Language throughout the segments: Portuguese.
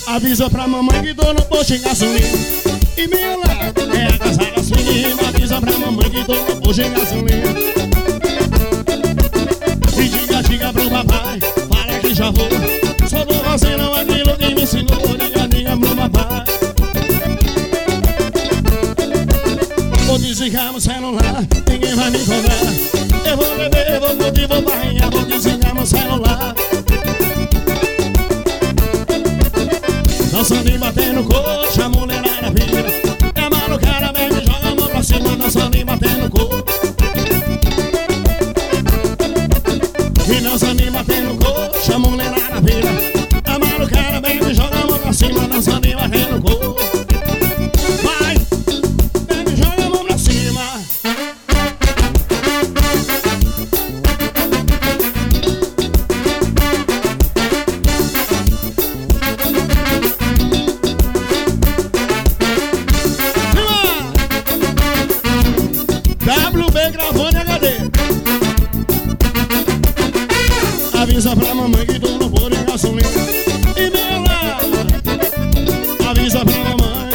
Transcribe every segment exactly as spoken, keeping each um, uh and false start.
Avisa pra mamãe que tô no posto de gasolina. E minha lá é a casa das meninas. Avisa pra mamãe que tô no posto de gasolina. E diga, diga pro papai, fala que já vou. Só tô fazendo aquilo que me ensinou. Diga, diga pro papai. Vou desligar meu celular, ninguém vai me encontrar. Eu vou beber, vou curtir, vou barrinhar. Vou desligar meu celular. Dançando e batendo coxa, a mulherada vira. É malucada, vem me joga a mão pra cima. Dançando e batendo coxa. E dançando e batendo coxa, a mulherada vira. É malucada, vem me joga a mão pra cima. Dançando e batendo coxa. Vai, vem me joga a mão pra cima. W B gravando H D. Avisa pra mamãe que tô no posto de gasolina. E vem lá. Avisa pra mamãe.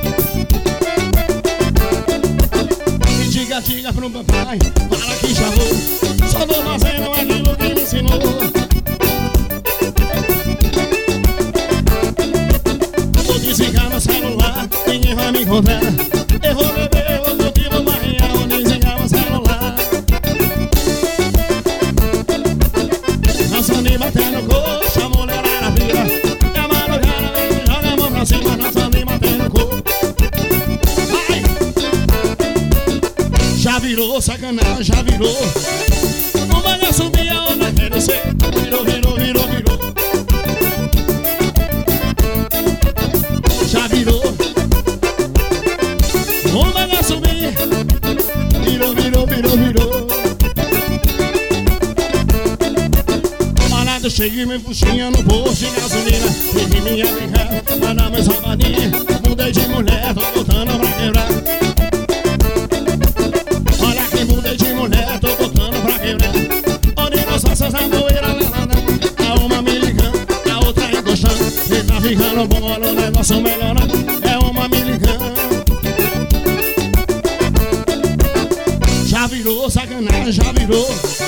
E diga, diga pro papai, fala que já vou. Só tô fazendo aquilo que me ensinou. Vou desligar meu celular, ninguém vai me encontrar. Eu vou beber, vou curtir, vou barrinhar. Vou desligar meu celular. Dançando e batendo coxa, a mulherada vira. E a madrugada vem e joga a mão pra cima. Dançando e batendo coxa. Vai! Já virou sacanagem, já virou. Um vai subir, a outra quer descer. Virou, virou, virou, virou. Já virou. Um vai subir. Virou, virou, virou, virou. Eu cheguei me puxinha no posto de gasolina. Peguei minha amiga pra dar mais roubadinha. Mudei de mulher, tô botando pra quebrar. Olha que mudei de mulher, tô botando pra quebrar. Onde nós faças a poeira lavada. A uma me ligando, a outra encostando. E tá ficando bom, olha o negócio melhorando. É uma me ligando. Já virou sacanagem, já virou.